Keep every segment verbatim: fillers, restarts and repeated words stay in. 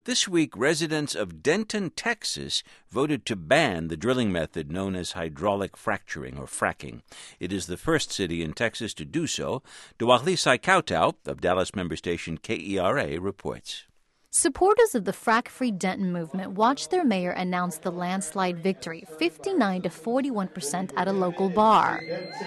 This week, residents of Denton, Texas, voted to ban the drilling method known as hydraulic fracturing or fracking. It is the first city in Texas to do so. Duahli Saikautau of Dallas member station K E R A reports. Supporters of the Frack-Free Denton movement watched their mayor announce the landslide victory, fifty-nine to forty-one percent at a local bar.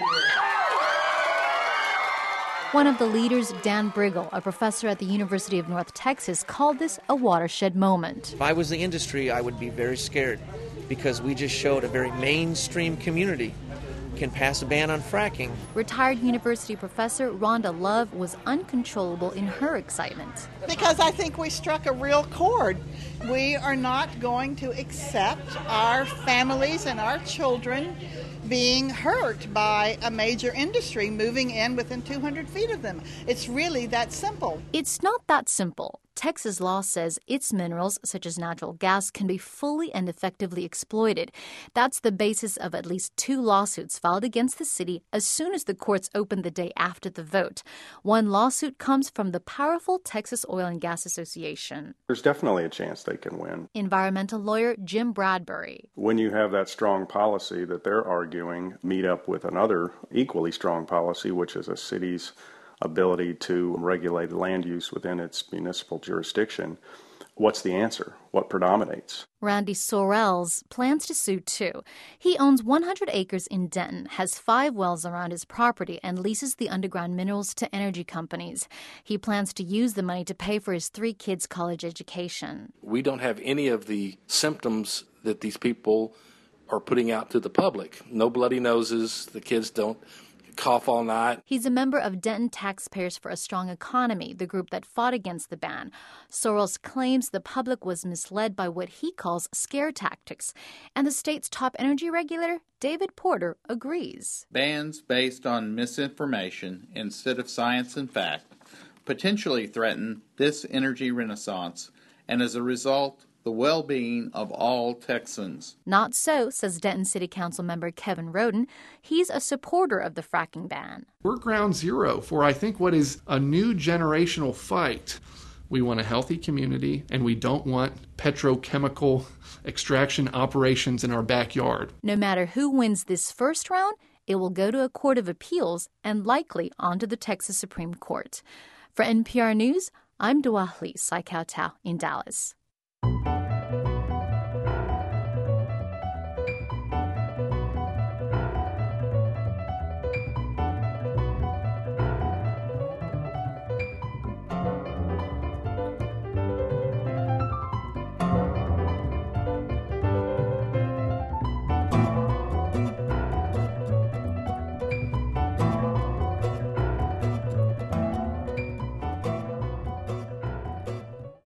One of the leaders, Dan Briggle, a professor at the University of North Texas, called this a watershed moment. If I was the industry, I would be very scared because we just showed a very mainstream community can pass a ban on fracking. Retired university professor Rhonda Love was uncontrollable in her excitement. Because I think we struck a real chord. We are not going to accept our families and our children being hurt by a major industry moving in within two hundred feet of them. It's really that simple. It's not that simple. Texas law says its minerals, such as natural gas, can be fully and effectively exploited. That's the basis of at least two lawsuits filed against the city as soon as the courts opened the day after the vote. One lawsuit comes from the powerful Texas Oil and Gas Association. There's definitely a chance they can win. Environmental lawyer Jim Bradbury. When you have that strong policy that they're arguing, meet up with another equally strong policy, which is a city's ability to regulate land use within its municipal jurisdiction, what's the answer? What predominates? Randy Sorrells plans to sue too. He owns one hundred acres in Denton, has five wells around his property, and leases the underground minerals to energy companies. He plans to use the money to pay for his three kids' college education. We don't have any of the symptoms that these people are putting out to the public. No bloody noses. The kids don't cough all night. He's a member of Denton Taxpayers for a Strong Economy, the group that fought against the ban. Sorrells claims the public was misled by what he calls scare tactics. And the state's top energy regulator, David Porter, agrees. Bans based on misinformation instead of science and fact potentially threaten this energy renaissance, and as a result, the well-being of all Texans. Not so, says Denton City Council member Kevin Roden. He's a supporter of the fracking ban. We're ground zero for, I think, what is a new generational fight. We want a healthy community, and we don't want petrochemical extraction operations in our backyard. No matter who wins this first round, it will go to a court of appeals and likely onto the Texas Supreme Court. For N P R News, I'm Duahli Saikautau in Dallas.